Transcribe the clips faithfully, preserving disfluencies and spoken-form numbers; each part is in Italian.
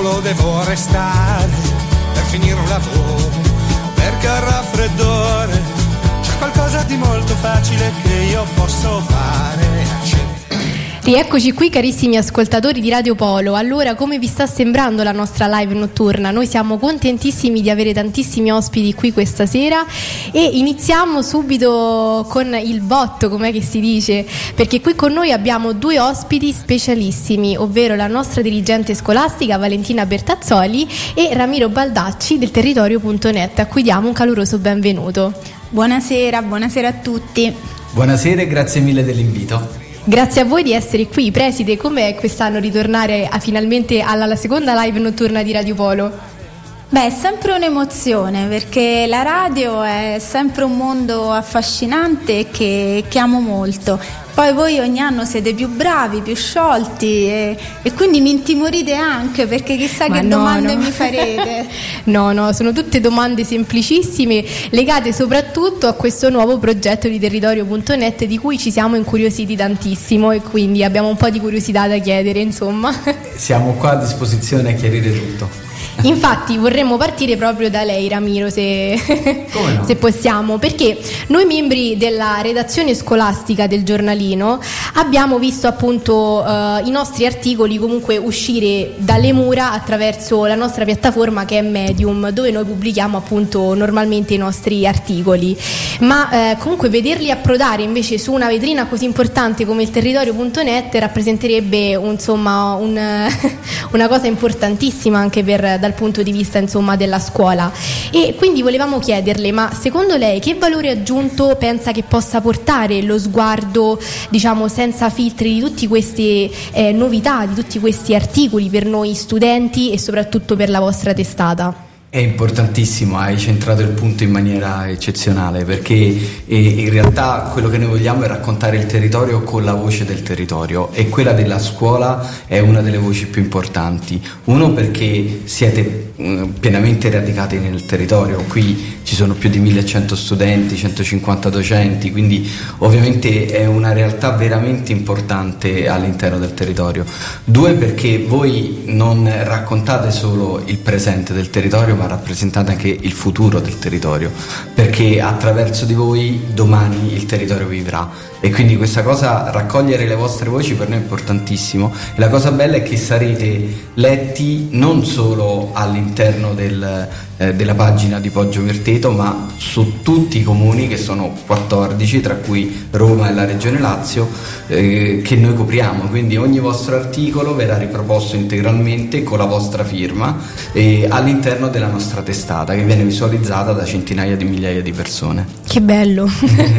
solo devo restare per finire un lavoro, perché al raffreddore c'è qualcosa di molto facile che io posso fare. Rieccoci qui carissimi ascoltatori di Radio Polo. Allora, come vi sta sembrando la nostra live notturna? Noi siamo contentissimi di avere tantissimi ospiti qui questa sera e iniziamo subito con il botto, com'è che si dice, perché qui con noi abbiamo due ospiti specialissimi, ovvero la nostra dirigente scolastica Valentina Bertazzoli e Ramiro Baldacci del territorio punto net, a cui diamo un caloroso benvenuto. Buonasera, buonasera a tutti. Buonasera e grazie mille dell'invito. Grazie a voi di essere qui. Preside, com'è quest'anno ritornare a, finalmente alla, alla seconda live notturna di Radio Polo? Beh, è sempre un'emozione, perché la radio è sempre un mondo affascinante che, che amo molto. Poi voi ogni anno siete più bravi, più sciolti e, e quindi mi intimorite anche, perché chissà Ma che no, domande no. mi farete. No, no, sono tutte domande semplicissime, legate soprattutto a questo nuovo progetto di territorio punto net di cui ci siamo incuriositi tantissimo e quindi abbiamo un po' di curiosità da chiedere, insomma. Siamo qua a disposizione a chiarire tutto. Infatti vorremmo partire proprio da lei, Ramiro, se, no? se possiamo, perché noi membri della redazione scolastica del giornalino abbiamo visto appunto uh, i nostri articoli comunque uscire dalle mura attraverso la nostra piattaforma che è Medium, dove noi pubblichiamo appunto normalmente i nostri articoli, ma uh, comunque vederli approdare invece su una vetrina così importante come il territorio punto net rappresenterebbe un, insomma un, una cosa importantissima anche per dal punto di vista insomma della scuola, e quindi volevamo chiederle, ma secondo lei che valore aggiunto pensa che possa portare lo sguardo diciamo senza filtri di tutte queste eh, novità, di tutti questi articoli per noi studenti e soprattutto per la vostra testata? È importantissimo, hai centrato il punto in maniera eccezionale, perché eh, in realtà quello che noi vogliamo è raccontare il territorio con la voce del territorio, e quella della scuola è una delle voci più importanti. Uno, perché siete eh, pienamente radicati nel territorio, qui ci sono più di millecento studenti, centocinquanta docenti, quindi ovviamente è una realtà veramente importante all'interno del territorio. Due, perché voi non raccontate solo il presente del territorio, ma rappresentate anche il futuro del territorio, perché attraverso di voi domani il territorio vivrà, e quindi questa cosa, raccogliere le vostre voci, per noi è importantissimo. E la cosa bella è che sarete letti non solo all'interno del, eh, della pagina di Poggio Mirteto, ma su tutti i comuni, che sono quattordici, tra cui Roma e la Regione Lazio, eh, che noi copriamo. Quindi ogni vostro articolo verrà riproposto integralmente con la vostra firma eh, all'interno della nostra testata, che viene visualizzata da centinaia di migliaia di persone. Che bello.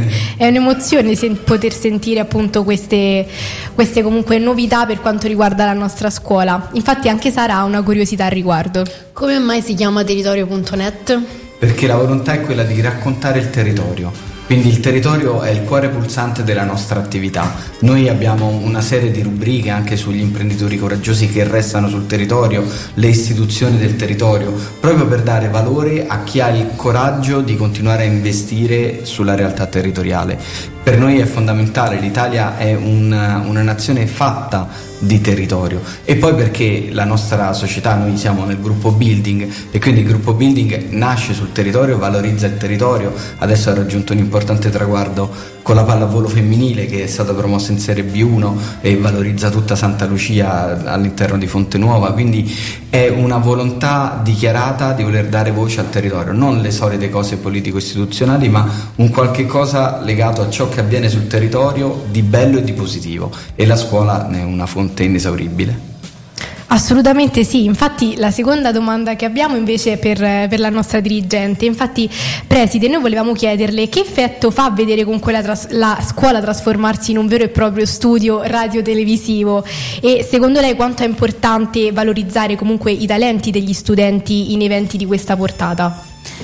È un'emozione sen- poter sentire appunto queste, queste comunque novità per quanto riguarda la nostra scuola. Infatti anche Sara ha una curiosità al riguardo. Come mai si chiama territorio punto net? Perché la volontà è quella di raccontare il territorio. Quindi il territorio è il cuore pulsante della nostra attività. Noi abbiamo una serie di rubriche anche sugli imprenditori coraggiosi che restano sul territorio, le istituzioni del territorio, proprio per dare valore a chi ha il coraggio di continuare a investire sulla realtà territoriale. Per noi è fondamentale, l'Italia è una, una nazione fatta di territorio, e poi perché la nostra società, noi siamo nel gruppo Building, e quindi il gruppo Building nasce sul territorio, valorizza il territorio. Adesso ha raggiunto un importante traguardo con la pallavolo femminile, che è stata promossa in Serie B uno e valorizza tutta Santa Lucia all'interno di Fonte Nuova. Quindi è una volontà dichiarata di voler dare voce al territorio, non le solite cose politico-istituzionali, ma un qualche cosa legato a ciò che avviene sul territorio di bello e di positivo, e la scuola ne è una fonte inesauribile. Assolutamente sì, infatti la seconda domanda che abbiamo invece è per, per la nostra dirigente. Infatti, preside, noi volevamo chiederle che effetto fa vedere comunque la, tras- la scuola trasformarsi in un vero e proprio studio radiotelevisivo, e secondo lei quanto è importante valorizzare comunque i talenti degli studenti in eventi di questa portata?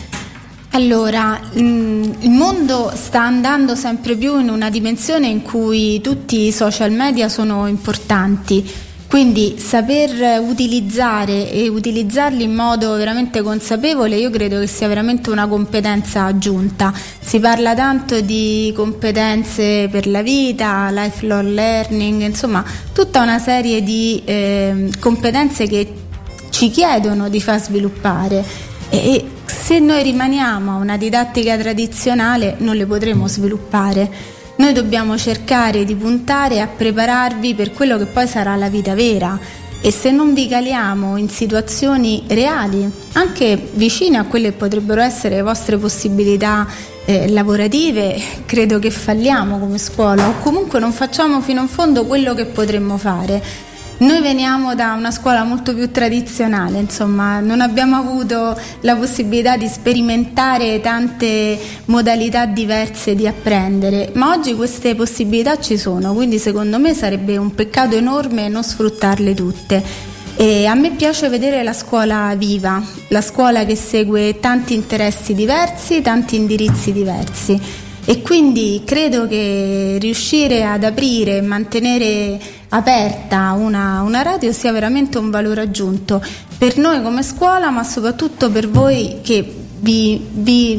Allora, il mondo sta andando sempre più in una dimensione in cui tutti i social media sono importanti. Quindi saper utilizzare e utilizzarli in modo veramente consapevole, io credo che sia veramente una competenza aggiunta. Si parla tanto di competenze per la vita, lifelong learning, insomma tutta una serie di eh, competenze che ci chiedono di far sviluppare, e se noi rimaniamo a una didattica tradizionale non le potremo sviluppare. Noi dobbiamo cercare di puntare a prepararvi per quello che poi sarà la vita vera, e se non vi caliamo in situazioni reali, anche vicine a quelle che potrebbero essere le vostre possibilità eh, lavorative, credo che falliamo come scuola, o comunque non facciamo fino in fondo quello che potremmo fare. Noi veniamo da una scuola molto più tradizionale, insomma, non abbiamo avuto la possibilità di sperimentare tante modalità diverse di apprendere, ma oggi queste possibilità ci sono, quindi secondo me sarebbe un peccato enorme non sfruttarle tutte. E a me piace vedere la scuola viva, la scuola che segue tanti interessi diversi, tanti indirizzi diversi, e quindi credo che riuscire ad aprire e mantenere aperta una, una radio sia veramente un valore aggiunto per noi come scuola, ma soprattutto per voi che vi, vi,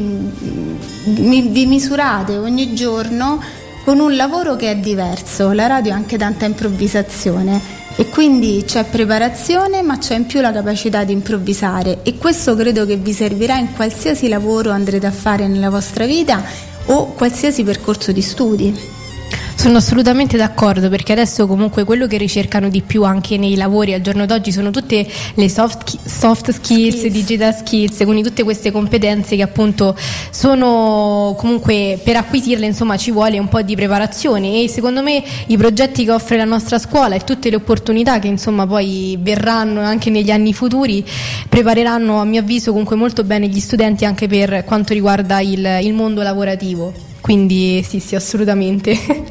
vi, vi misurate ogni giorno con un lavoro che è diverso. La radio ha anche tanta improvvisazione, e quindi c'è preparazione, ma c'è in più la capacità di improvvisare, e questo credo che vi servirà in qualsiasi lavoro andrete a fare nella vostra vita o qualsiasi percorso di studi. Sono assolutamente d'accordo, perché adesso comunque quello che ricercano di più anche nei lavori al giorno d'oggi sono tutte le soft, soft skills, skills, digital skills, quindi tutte queste competenze che appunto sono comunque, per acquisirle insomma ci vuole un po' di preparazione, e secondo me i progetti che offre la nostra scuola e tutte le opportunità che insomma poi verranno anche negli anni futuri prepareranno a mio avviso comunque molto bene gli studenti anche per quanto riguarda il, il mondo lavorativo, quindi sì sì assolutamente.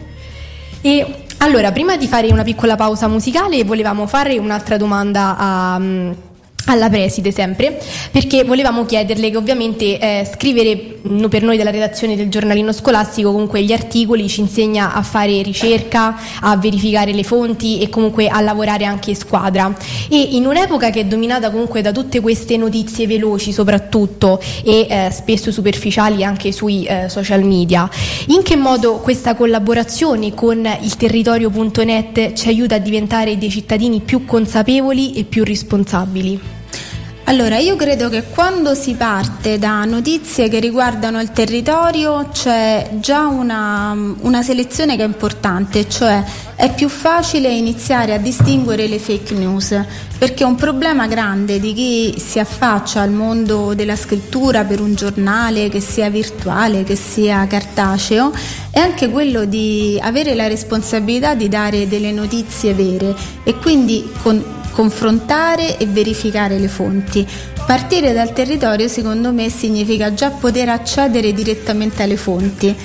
E allora, prima di fare una piccola pausa musicale, volevamo fare un'altra domanda a, alla preside sempre, perché volevamo chiederle che ovviamente eh, scrivere no, per noi della redazione del giornalino scolastico comunque gli articoli ci insegna a fare ricerca, a verificare le fonti e comunque a lavorare anche in squadra, e in un'epoca che è dominata comunque da tutte queste notizie veloci soprattutto e eh, spesso superficiali anche sui eh, social media, in che modo questa collaborazione con il territorio punto net ci aiuta a diventare dei cittadini più consapevoli e più responsabili? Allora, io credo che quando si parte da notizie che riguardano il territorio c'è già una, una selezione che è importante, cioè è più facile iniziare a distinguere le fake news, perché un problema grande di chi si affaccia al mondo della scrittura per un giornale, che sia virtuale, che sia cartaceo, è anche quello di avere la responsabilità di dare delle notizie vere e quindi con confrontare e verificare le fonti. Partire dal territorio secondo me significa già poter accedere direttamente alle fonti.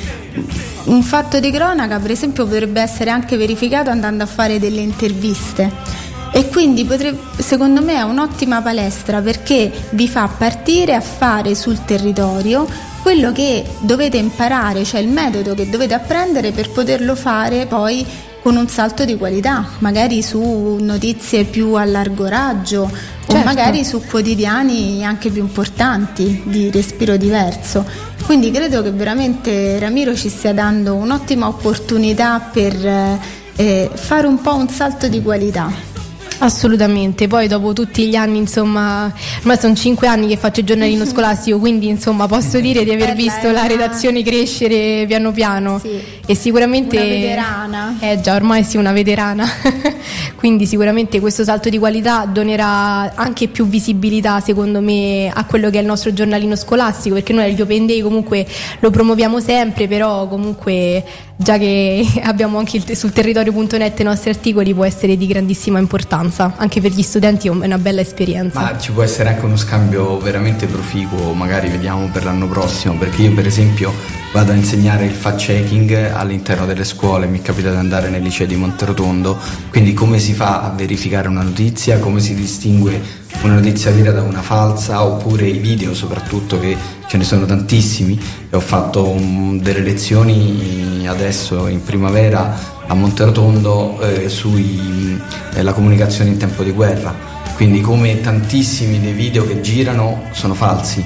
Un fatto di cronaca per esempio potrebbe essere anche verificato andando a fare delle interviste, e quindi potrebbe, secondo me è un'ottima palestra, perché vi fa partire a fare sul territorio quello che dovete imparare, cioè il metodo che dovete apprendere per poterlo fare poi con un salto di qualità, magari su notizie più a largo raggio, certo, o magari su quotidiani anche più importanti, di respiro diverso. Quindi credo che veramente Ramiro ci stia dando un'ottima opportunità per eh, fare un po' un salto di qualità. Assolutamente, poi dopo tutti gli anni, insomma, ormai sono cinque anni che faccio il giornalino scolastico, quindi insomma posso dire di aver visto una... la redazione crescere piano piano, sì, e sicuramente una veterana. Eh già, ormai sì, una veterana. Quindi sicuramente questo salto di qualità donerà anche più visibilità secondo me a quello che è il nostro giornalino scolastico, perché noi agli Open Day comunque lo promuoviamo sempre, però comunque già che abbiamo anche il, sul territorio punto net i nostri articoli può essere di grandissima importanza, anche per gli studenti è una bella esperienza. Ma ci può essere anche uno scambio veramente proficuo, magari vediamo per l'anno prossimo, perché io per esempio vado a insegnare il fact checking all'interno delle scuole, mi è capitato di andare nel liceo di Monterotondo, quindi come si fa a verificare una notizia, come si distingue una notizia vera da una falsa, oppure i video soprattutto, che ce ne sono tantissimi, e ho fatto um, delle lezioni adesso in primavera a Monterotondo eh, sui eh, la comunicazione in tempo di guerra, quindi come tantissimi dei video che girano sono falsi,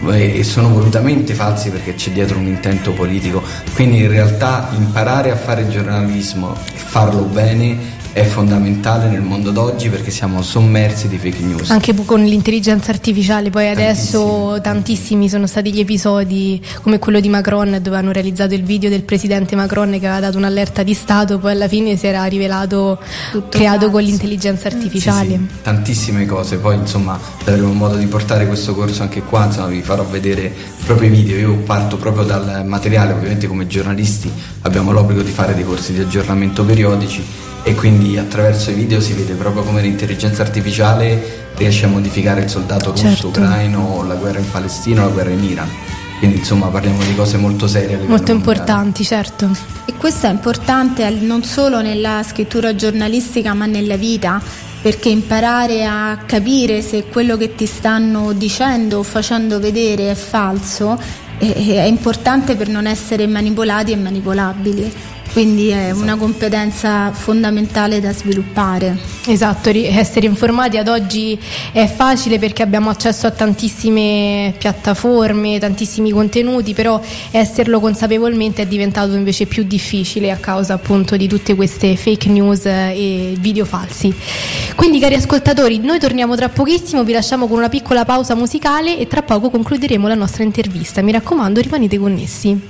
e sono volutamente falsi perché c'è dietro un intento politico. Quindi in realtà imparare a fare giornalismo e farlo bene è fondamentale nel mondo d'oggi perché siamo sommersi di fake news. Anche con l'intelligenza artificiale, poi adesso tantissimi. tantissimi sono stati gli episodi come quello di Macron, dove hanno realizzato il video del presidente Macron che aveva dato un'allerta di Stato, poi alla fine si era rivelato tutto creato falso con l'intelligenza artificiale. Sì, sì, tantissime cose. Poi insomma avremo modo di portare questo corso anche qua, insomma vi farò vedere i propri video. Io parto proprio dal materiale, ovviamente come giornalisti abbiamo l'obbligo di fare dei corsi di aggiornamento periodici e quindi attraverso i video si vede proprio come l'intelligenza artificiale riesce a modificare il soldato russo, certo, ucraino, la guerra in Palestina o la guerra in Iran. Quindi insomma parliamo di cose molto serie, molto importanti, certo. E questo è importante non solo nella scrittura giornalistica ma nella vita, perché imparare a capire se quello che ti stanno dicendo o facendo vedere è falso è, è importante per non essere manipolati e manipolabili. Quindi è una competenza fondamentale da sviluppare. Esatto, essere informati ad oggi è facile perché abbiamo accesso a tantissime piattaforme, tantissimi contenuti, però esserlo consapevolmente è diventato invece più difficile a causa appunto di tutte queste fake news e video falsi. Quindi cari ascoltatori, noi torniamo tra pochissimo, vi lasciamo con una piccola pausa musicale e tra poco concluderemo la nostra intervista. Mi raccomando, rimanete connessi.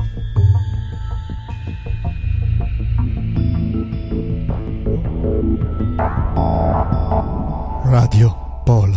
Radio Polo.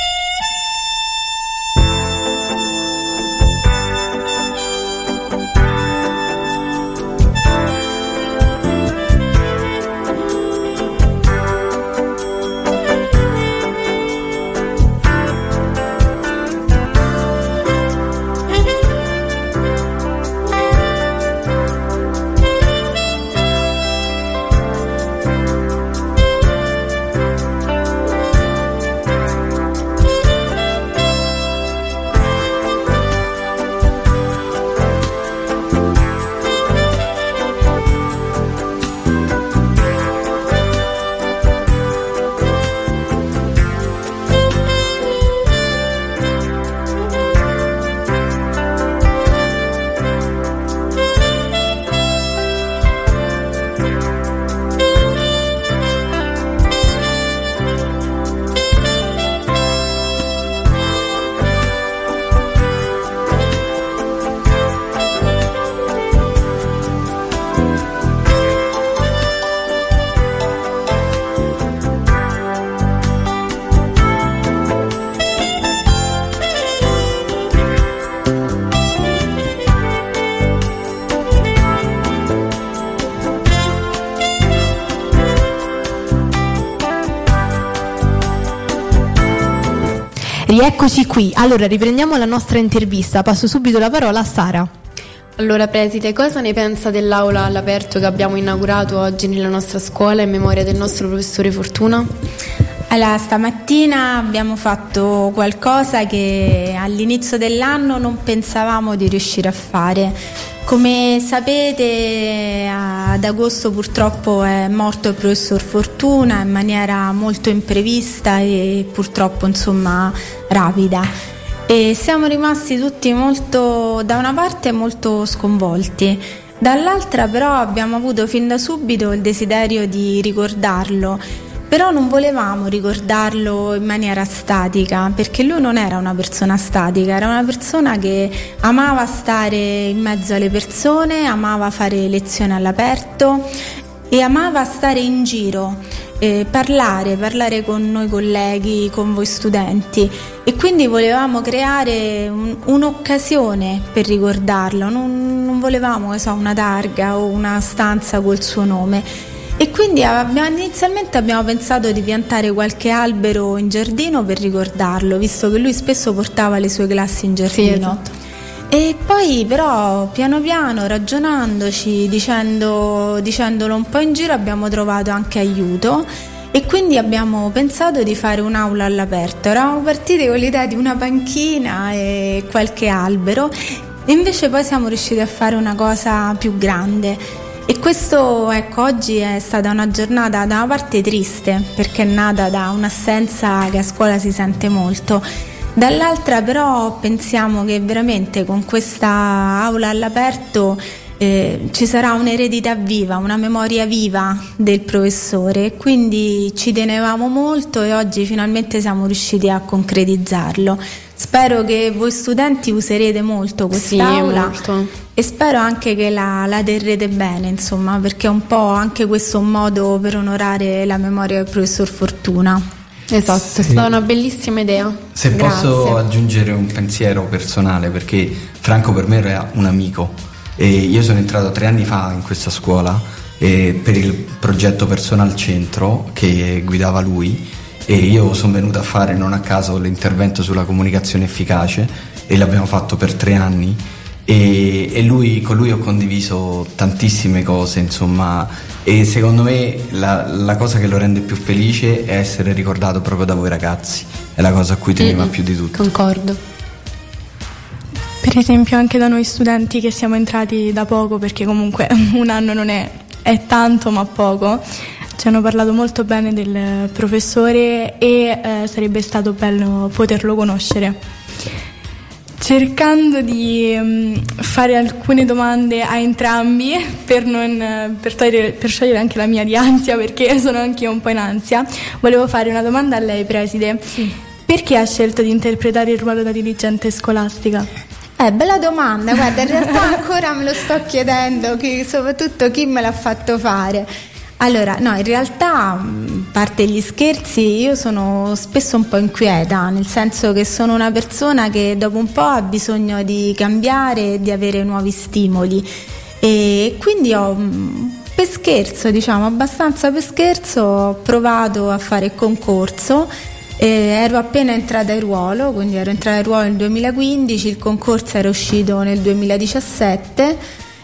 Rieccoci qui, allora riprendiamo la nostra intervista, passo subito la parola a Sara. Allora preside, cosa ne pensa dell'aula all'aperto che abbiamo inaugurato oggi nella nostra scuola in memoria del nostro professore Fortuna? Allora, stamattina abbiamo fatto qualcosa che all'inizio dell'anno non pensavamo di riuscire a fare. Come sapete, ad agosto purtroppo è morto il professor Fortuna in maniera molto imprevista e purtroppo insomma rapida. E siamo rimasti tutti molto, da una parte molto sconvolti, dall'altra però abbiamo avuto fin da subito il desiderio di ricordarlo. Però non volevamo ricordarlo in maniera statica, perché lui non era una persona statica, era una persona che amava stare in mezzo alle persone, amava fare lezioni all'aperto e amava stare in giro, eh, parlare, parlare con noi colleghi, con voi studenti, e quindi volevamo creare un, un'occasione per ricordarlo, non, non volevamo, che so, una targa o una stanza col suo nome. E quindi abbiamo, inizialmente abbiamo pensato di piantare qualche albero in giardino per ricordarlo, visto che lui spesso portava le sue classi in giardino. Sì, esatto. E poi però piano piano, ragionandoci, dicendo, dicendolo un po' in giro, abbiamo trovato anche aiuto e quindi abbiamo pensato di fare un'aula all'aperto. Eravamo partiti con l'idea di una panchina e qualche albero e invece poi siamo riusciti a fare una cosa più grande. E questo, ecco, oggi è stata una giornata da una parte triste, perché è nata da un'assenza che a scuola si sente molto, dall'altra però pensiamo che veramente con questa aula all'aperto eh, ci sarà un'eredità viva, una memoria viva del professore, quindi ci tenevamo molto e oggi finalmente siamo riusciti a concretizzarlo. Spero che voi studenti userete molto quest'aula, sì, molto. E spero anche che la, la terrete bene, insomma, perché è un po' anche questo un modo per onorare la memoria del professor Fortuna. Esatto, sì. È stata una bellissima idea. Se Grazie. Posso aggiungere un pensiero personale, perché Franco per me era un amico e io sono entrato tre anni fa in questa scuola eh, per il progetto Personal Centro che guidava lui, e io sono venuto a fare non a caso l'intervento sulla comunicazione efficace e l'abbiamo fatto per tre anni e, e lui, con lui ho condiviso tantissime cose, insomma, e secondo me la, la cosa che lo rende più felice è essere ricordato proprio da voi ragazzi, è la cosa a cui teneva mm-hmm. più di tutto. Concordo. Per esempio anche da noi studenti che siamo entrati da poco, perché comunque un anno non è, è tanto ma poco, ci hanno parlato molto bene del professore e eh, sarebbe stato bello poterlo conoscere. Cercando di um, fare alcune domande a entrambi per, non, per, togliere, per sciogliere anche la mia di ansia, perché sono anche io un po' in ansia, volevo fare una domanda a lei, preside. Sì. Perché ha scelto di interpretare il ruolo da dirigente scolastica? Eh, bella domanda, guarda, in realtà ancora me lo sto chiedendo, che, soprattutto chi me l'ha fatto fare. Allora, no, in realtà, a parte gli scherzi, io sono spesso un po' inquieta, nel senso che sono una persona che dopo un po' ha bisogno di cambiare e di avere nuovi stimoli, e quindi ho, per scherzo, diciamo, abbastanza per scherzo, ho provato a fare il concorso. Eh, ero appena entrata in ruolo, quindi ero entrata in ruolo nel duemilaquindici, il concorso era uscito nel duemiladiciassette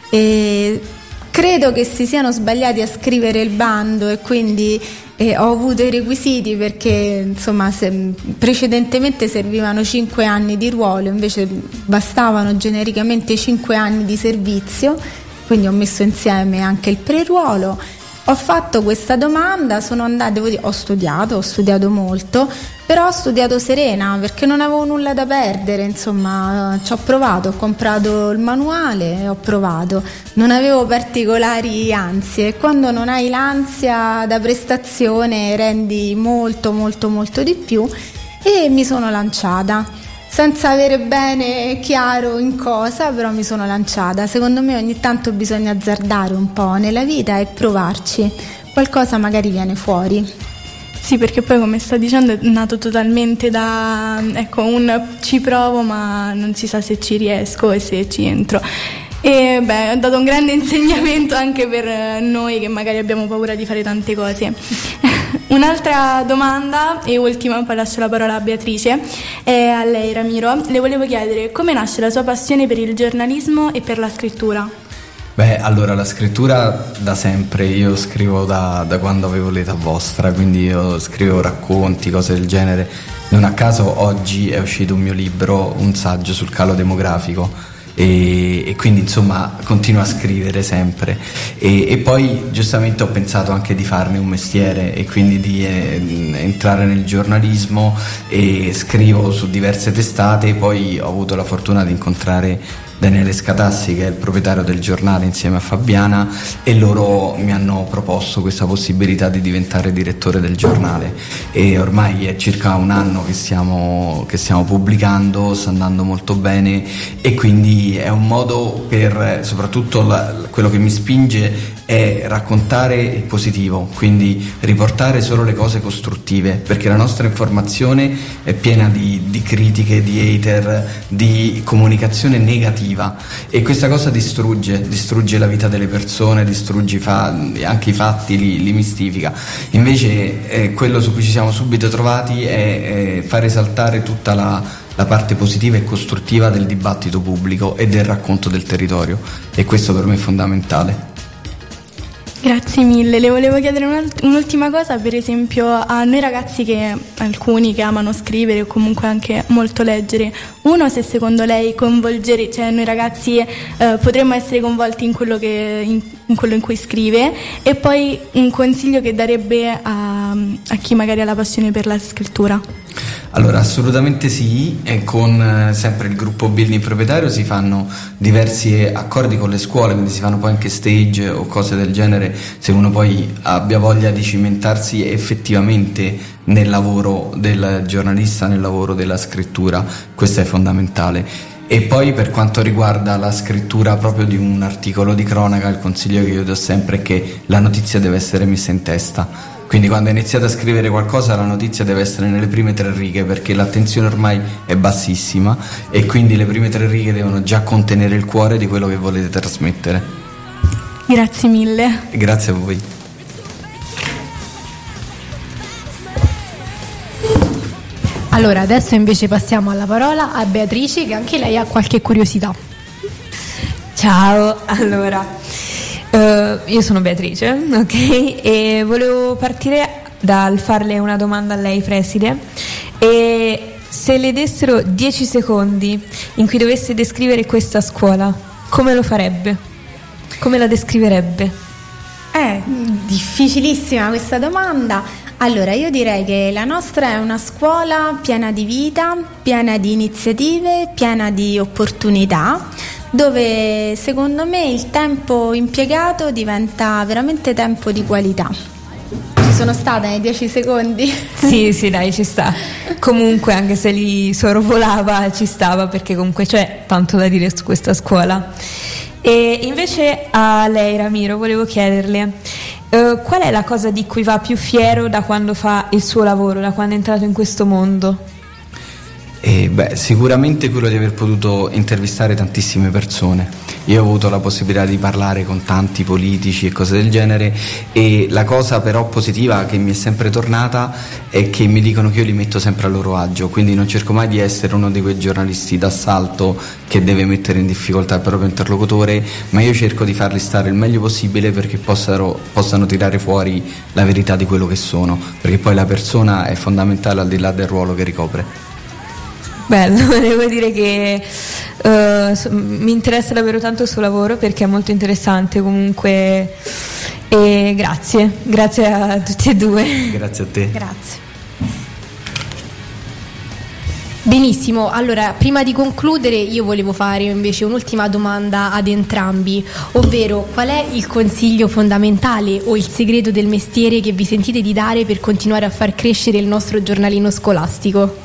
e credo che si siano sbagliati a scrivere il bando e quindi eh, ho avuto i requisiti, perché insomma se, precedentemente servivano cinque anni di ruolo, invece bastavano genericamente cinque anni di servizio, quindi ho messo insieme anche il pre-ruolo. Ho fatto questa domanda, sono andata, devo dire, ho studiato, ho studiato molto, però ho studiato serena perché non avevo nulla da perdere, insomma, ci ho provato, ho comprato il manuale e ho provato, non avevo particolari ansie, e quando non hai l'ansia da prestazione rendi molto molto molto di più, e mi sono lanciata. Senza avere bene chiaro in cosa, però mi sono lanciata. Secondo me ogni tanto bisogna azzardare un po' nella vita e provarci, qualcosa magari viene fuori. Sì, perché poi, come sta dicendo, è nato totalmente da, ecco, un ci provo ma non si sa se ci riesco e se ci entro. E beh, ha dato un grande insegnamento anche per noi che magari abbiamo paura di fare tante cose. Un'altra domanda e ultima, poi lascio la parola a Beatrice, è a lei, Ramiro. Le volevo chiedere come nasce la sua passione per il giornalismo e per la scrittura. Beh, allora, la scrittura da sempre, io scrivo da, da quando avevo l'età vostra, quindi io scrivo racconti, cose del genere. Non a caso oggi è uscito un mio libro, un saggio sul calo demografico, e, e quindi insomma continuo a scrivere sempre, e, e poi giustamente ho pensato anche di farne un mestiere e quindi di eh, entrare nel giornalismo, e scrivo su diverse testate. Poi ho avuto la fortuna di incontrare Daniele Scatassi, che è il proprietario del giornale, insieme a Fabiana, e loro mi hanno proposto questa possibilità di diventare direttore del giornale, e ormai è circa un anno che stiamo, che stiamo pubblicando, sta andando molto bene, e quindi è un modo per, soprattutto la, quello che mi spinge è raccontare il positivo, quindi riportare solo le cose costruttive, perché la nostra informazione è piena di, di critiche, di hater, di comunicazione negativa, e questa cosa distrugge, distrugge la vita delle persone, distrugge i fa- anche i fatti, li, li mistifica. Invece eh, quello su cui ci siamo subito trovati è, è far esaltare tutta la, la parte positiva e costruttiva del dibattito pubblico e del racconto del territorio, e questo per me è fondamentale. Grazie mille, le volevo chiedere un'alt- un'ultima cosa, per esempio a noi ragazzi, che alcuni che amano scrivere o comunque anche molto leggere, uno, se secondo lei coinvolgere, cioè noi ragazzi eh, potremmo essere coinvolti in quello, che, in, in quello in cui scrive, e poi un consiglio che darebbe a a, a chi magari ha la passione per la scrittura? Allora, assolutamente sì, e con eh, sempre il gruppo Building Proprietario si fanno diversi accordi con le scuole, quindi si fanno poi anche stage o cose del genere, se uno poi abbia voglia di cimentarsi effettivamente nel lavoro del giornalista, nel lavoro della scrittura, questo è fondamentale. E poi per quanto riguarda la scrittura proprio di un articolo di cronaca, il consiglio che io do sempre è che la notizia deve essere messa in testa. Quindi quando iniziate a scrivere qualcosa la notizia deve essere nelle prime tre righe, perché l'attenzione ormai è bassissima e quindi le prime tre righe devono già contenere il cuore di quello che volete trasmettere. Grazie mille. Grazie a voi. Allora, adesso invece passiamo alla parola a Beatrice, che anche lei ha qualche curiosità. Ciao, allora... Uh, io sono Beatrice, ok? E volevo partire dal farle una domanda a lei, preside. E se le dessero dieci secondi in cui dovesse descrivere questa scuola, come lo farebbe? Come la descriverebbe? È difficilissima questa domanda. Allora, io direi che la nostra è una scuola piena di vita, piena di iniziative, piena di opportunità, dove secondo me il tempo impiegato diventa veramente tempo di qualità. Ci sono stata nei dieci secondi? Sì, sì, dai, ci sta. Comunque, anche se li sorvolava, ci stava, perché comunque c'è tanto da dire su questa scuola. E invece a lei, Ramiro, volevo chiederle uh, qual è la cosa di cui va più fiero da quando fa il suo lavoro, da quando è entrato in questo mondo? E beh, sicuramente quello di aver potuto intervistare tantissime persone. Io ho avuto la possibilità di parlare con tanti politici e cose del genere, e la cosa però positiva che mi è sempre tornata è che mi dicono che io li metto sempre a loro agio, quindi non cerco mai di essere uno di quei giornalisti d'assalto che deve mettere in difficoltà il proprio interlocutore, ma io cerco di farli stare il meglio possibile perché possano, possano tirare fuori la verità di quello che sono, perché poi la persona è fondamentale al di là del ruolo che ricopre. Bello, devo dire che uh, mi interessa davvero tanto il suo lavoro, perché è molto interessante comunque, e grazie, grazie a tutti e due. Grazie a te. Grazie. Benissimo, allora prima di concludere io volevo fare invece un'ultima domanda ad entrambi, ovvero qual è il consiglio fondamentale o il segreto del mestiere che vi sentite di dare per continuare a far crescere il nostro giornalino scolastico?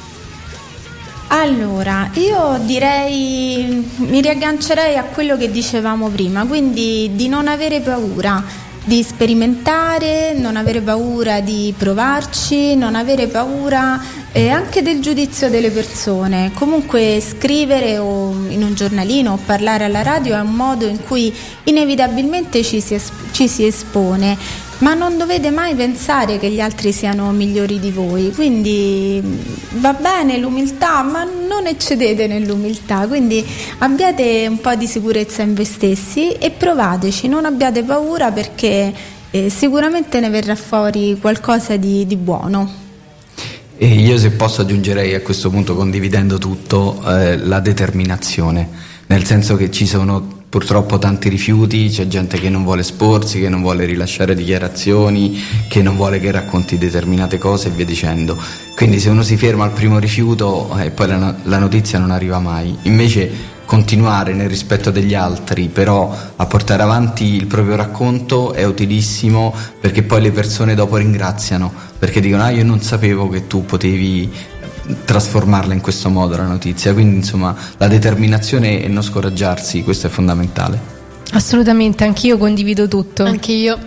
Allora, io direi, mi riaggancerei a quello che dicevamo prima, quindi di non avere paura, di sperimentare, non avere paura di provarci, non avere paura eh, anche del giudizio delle persone. Comunque scrivere o in un giornalino o parlare alla radio è un modo in cui inevitabilmente ci si, es- ci si espone, ma non dovete mai pensare che gli altri siano migliori di voi, quindi va bene l'umiltà, ma non eccedete nell'umiltà, quindi abbiate un po' di sicurezza in voi stessi e provateci, non abbiate paura, perché eh, sicuramente ne verrà fuori qualcosa di, di buono. E io, se posso, aggiungerei a questo punto, condividendo tutto, eh, la determinazione, nel senso che ci sono purtroppo tanti rifiuti, c'è gente che non vuole esporsi, che non vuole rilasciare dichiarazioni, che non vuole che racconti determinate cose e via dicendo. Quindi se uno si ferma al primo rifiuto e eh, poi la, la notizia non arriva mai. Invece continuare nel rispetto degli altri, però a portare avanti il proprio racconto è utilissimo, perché poi le persone dopo ringraziano, perché dicono: ah, io non sapevo che tu potevi trasformarla in questo modo la notizia. Quindi insomma la determinazione e non scoraggiarsi, questo è fondamentale. Assolutamente, anch'io condivido tutto. Anch'io.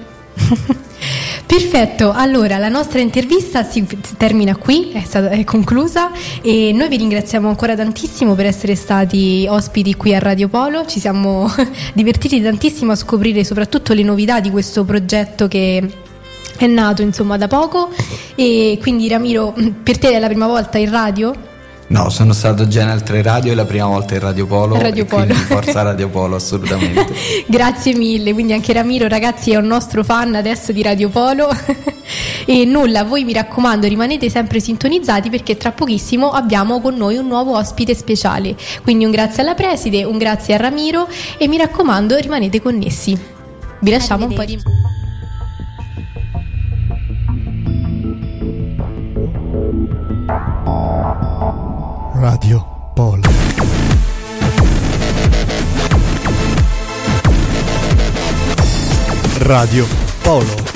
Perfetto, allora la nostra intervista si termina qui, è, stata, è conclusa, e noi vi ringraziamo ancora tantissimo per essere stati ospiti qui a Radio Polo. Ci siamo divertiti tantissimo a scoprire soprattutto le novità di questo progetto che è nato insomma da poco. E quindi, Ramiro, per te è la prima volta in radio? No, sono stato già in altre radio, è la prima volta in Radio Polo, Radio e Polo. quindi forza Radio Polo, assolutamente. Grazie mille, quindi anche Ramiro, ragazzi, è un nostro fan adesso di Radio Polo. E nulla, voi mi raccomando rimanete sempre sintonizzati, perché tra pochissimo abbiamo con noi un nuovo ospite speciale. Quindi un grazie alla preside, un grazie a Ramiro, e mi raccomando rimanete connessi. Vi lasciamo un po' di... Radio Polo. Radio Polo.